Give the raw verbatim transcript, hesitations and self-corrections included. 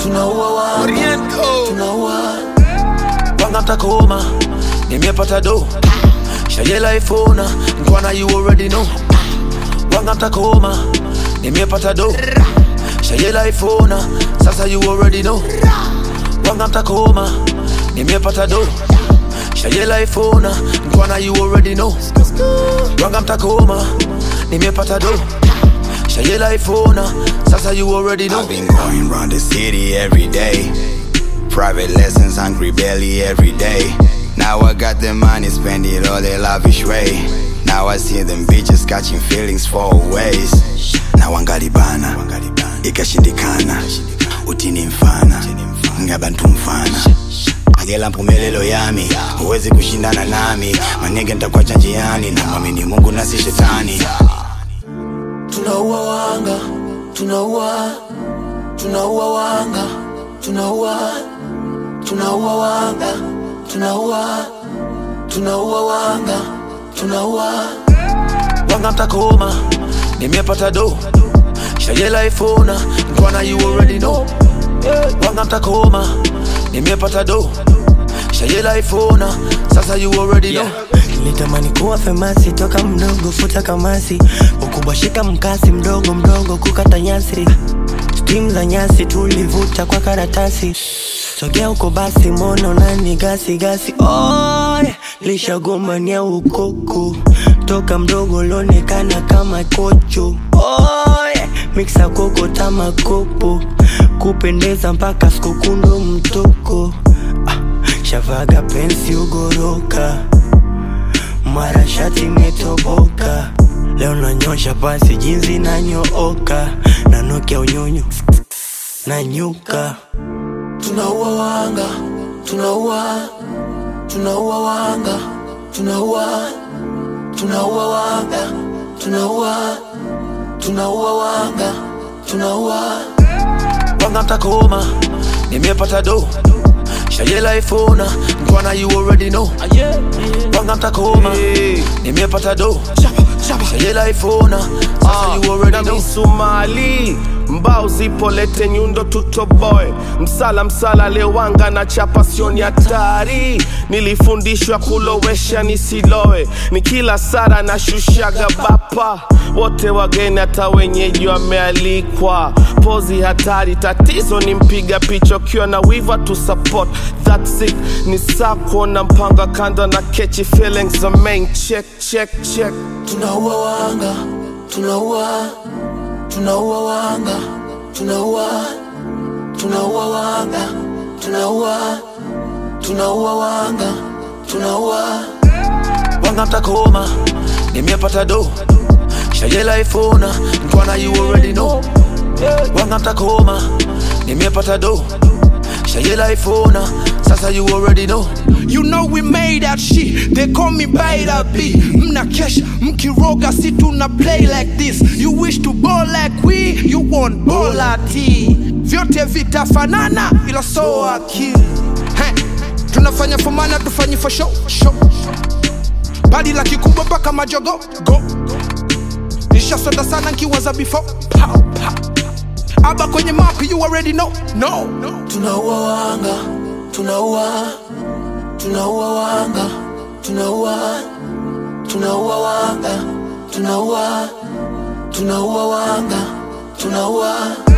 tunaua wanga, tunaua wanga Takoma, nimepata do. Shayela ifona, Nkwana you already know. Wanga Takoma, nimepata do. Shayela ifona, sasa you already know. Wanga Takoma, nimepata do. Shayela ifona, Nkwana you already know. Wanga Takoma, nimepata do. Shayela ifona, sasa you already know. I've been going round the city every day. Private lessons, hungry belly every day. Now I got the money, spend it all the lavish way. Now I see them bitches catching feelings for ways. Now wangalibana, ikashindikana. Utini mfana, ngabantu mfana. Agela mpumelelo yami, huwezi kushindana nami. Manege nitakuacha njiani, na mwamini Mungu na si shetani. Tunaua wanga, tunaua, tunaua wanga, tunaua, tunaua wanga, tunaua, tunaua wanga, tunaua wanga Takoma, nimepata do. Shayela ifona, Nkwana you already know. Wanga Takoma, nimepata do. Shayela ifona, sasa you already know. Nilitamani kuwa famasi toka mdogo, futa kamasi. Ukubwa shika mkasi, mdogo mdogo kukata nyasi. Steam za nyasi tulivuta kwa karatasi. Sogea uko basi, mono nani gasi gasi. Oye, lisha gombania ukoko. Toka mdogo lonekana kama kocho. Oye, mixa koko tama kopo. Kupendeza mpaka skukundo mtoko. ah, Shavaga pensi ugoroka. Mara shati metoboka. Leo nanyosha pasi jinzi na nyooka. Nanukia unyonyo na nyuka. Tunaua wanga, tunaua, tunaua wanga, tunaua, tunaua wanga, tunaua, tunaua wanga, tunaua wanga Takoma, nimepata do. Shayela ifona, Nkwana you already know. Wanga Takoma, nimepata do. Shayela ifona, sasa you already know. Somali mbao zipo lete nyundo tutoboy. Msala msala lewanga na chapa sioni hatari. Nilifundishwa kulowesha nisiloe. Nikila sara na shushaga bapa. Wote wageni hata wenyeji wamealikwa. Pozi hatari, tatizo ni mpiga picha. Ukiwa na wiva to support, that's it. Ni sako na mpanga kanda na catchy feelings. The main check, check, check. Tunaua wanga, tunaua, tunaua wanga, tunaua, tunaua wanga, tunaua, tunaua wanga, tunaua wanga Takoma, nimepata do. Shayela ifona, Nkwana you already know. Wanga Takoma, nimepata do. Shayela ifona, sasa you already know. You know we made that shit. They call me by the B. Mna cash, mkiroga si tuna play like this. You wish to ball like we, you want ball at T. Vyote vita fanana, ila so akili. Hey, tunafanya for mana, tufanyi for show, show. Badi la kikubwa mpaka majogo, go. Nisha soda sana nkiwaza before, pow, pow. Aba kwenye map, you already know, no, no. Tunaua wanga, tunaua, tunaua wanga, tunaua, tunaua wanga, tunaua, tunaua wanga, tunaua